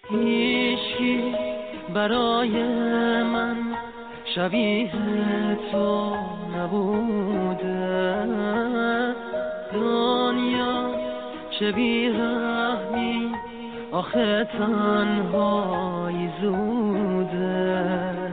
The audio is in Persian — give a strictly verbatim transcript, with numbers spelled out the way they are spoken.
هیچی برای من شبیه تو نبوده، دنیا چه بیرحمی آخه تنهایی زوده.